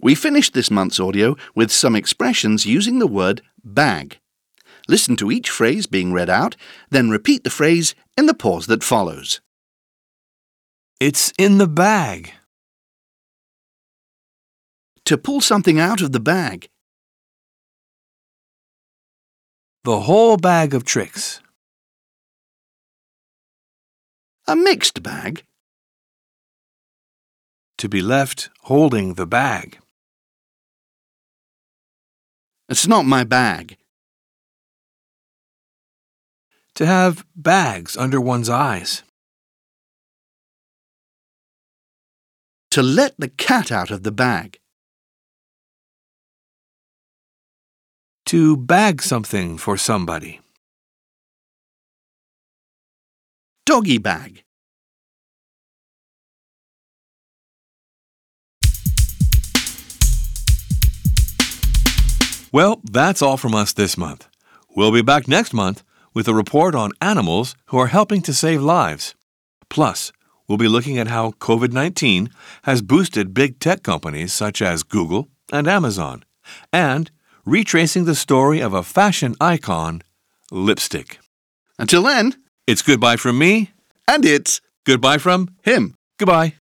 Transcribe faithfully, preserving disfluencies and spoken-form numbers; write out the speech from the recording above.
We finished this month's audio with some expressions using the word bag. Listen to each phrase being read out, then repeat the phrase in the pause that follows. It's in the bag. To pull something out of the bag. The whole bag of tricks. A mixed bag. To be left holding the bag. It's not my bag. To have bags under one's eyes. To let the cat out of the bag. To bag something for somebody. Doggy bag. Well, that's all from us this month. We'll be back next month with a report on animals who are helping to save lives. Plus, we'll be looking at how COVID nineteen has boosted big tech companies such as Google and Amazon, and retracing the story of a fashion icon, lipstick. Until then, it's goodbye from me, and it's goodbye from him. Goodbye.